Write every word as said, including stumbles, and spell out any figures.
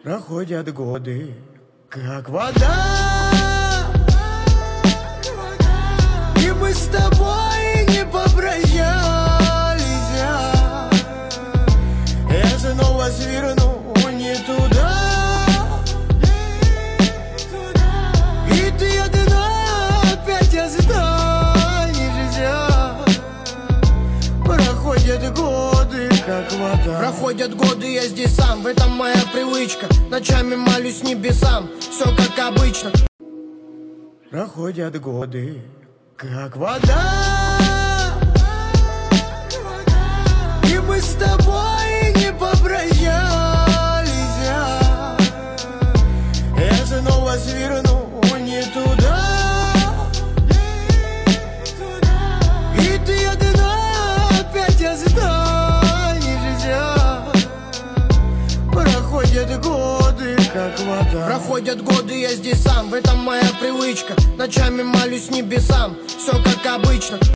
Проходят годы, как вода, и мы с тобой не попрощались. Я снова сверну не туда, и ты одна опять останешься. Проходят годы, как вода. Проходят годы, я здесь сам, в этом моя привычка. Ночами молюсь небесам, все как обычно. Проходят годы, как вода, и мы с тобой не попрощались. Я снова сверну не туда, и ты одна опять останешься. Проходят годы, как вода. Проходят годы, я здесь сам, в этом моя привычка. Ночами молюсь небесам, все как обычно.